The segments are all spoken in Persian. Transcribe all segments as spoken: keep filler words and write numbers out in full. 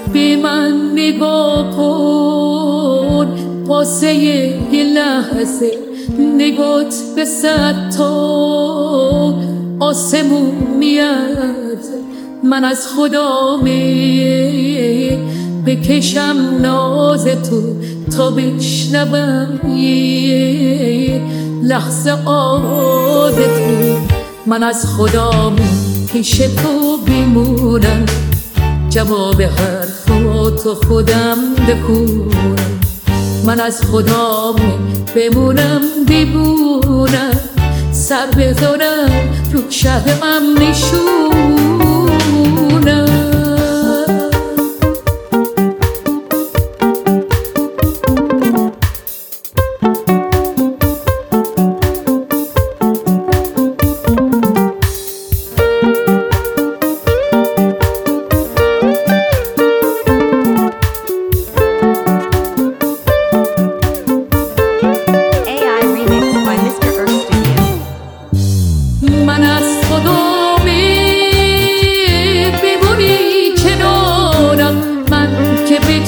به من نگاه کن واسه یه لحظه، نگات به صد تا آسمون میاد. من از خدامه بکشم ناز تو تا بشنوم یه لحظه آواز تو. من از خدامه پیش تو بمونم، جواب حرفاتو خودم بخونم. من از خدام بمونم دیوونم، سر بذارم رو شهرم نشونم. من از خدامه بمونی کنارم، من که به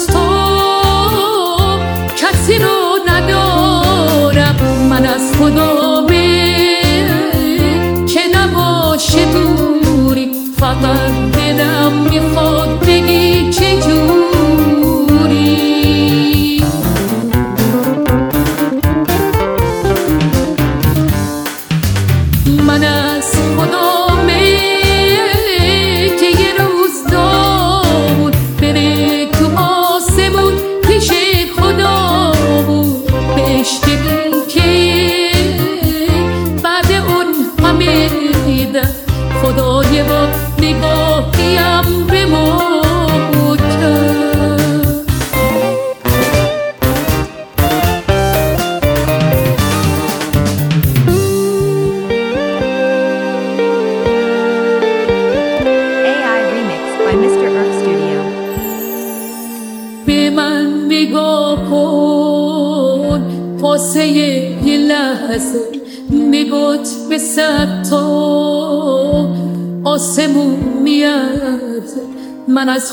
دوستم کسی رو ندارم. من از خدامه که نباشه دوری، فقط دلم میخواد بگی چجوری. من از خدامه که یه روز دامون بره تو آسمون پیش خدامون، بهش بگی که بعد اون همه دیدم خدای با نگاهیم به ما کرد. به من نگاه کن واسه یه لحظه، نگات به صد تا آسمون میاد. من از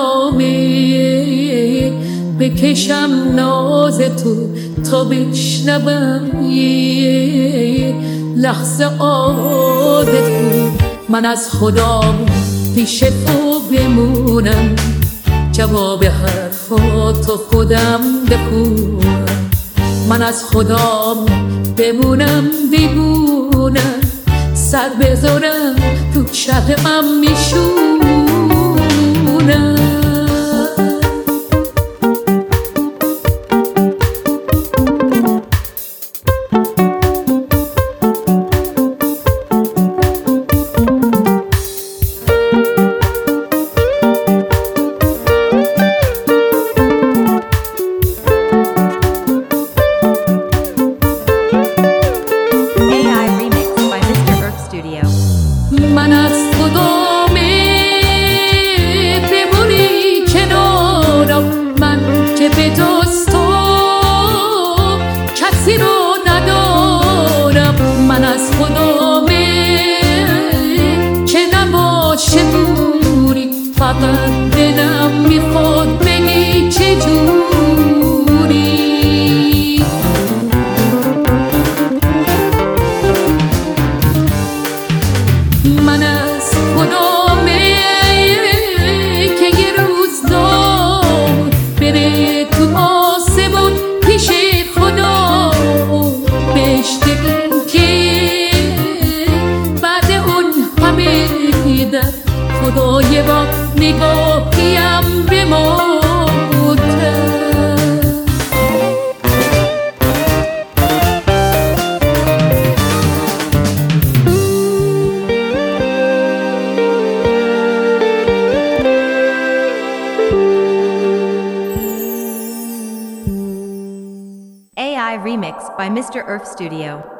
خدامه بکشم ناز تو تا بشنوم یه لحظه آواز تو. من از خدام پیش تو بمونم، جواب حرفاتو خودم بخونم. من از خدام بمونم دیوونم، سر بذارم تو شهرم میشونم. من از خدامه بمونی کنارم، من که به دوستم کسی رو ندارم. من از خدامه که نباشه دوری، فقط دلم میخواد بگی چجوری. من از خدامه که یه روز دامون بره تو آسمون پیش خدا، بهش بگی که بعد اون همه دیدم خدای با نگاهیم به ما کرد. A I Remix by Mister Earth Studio.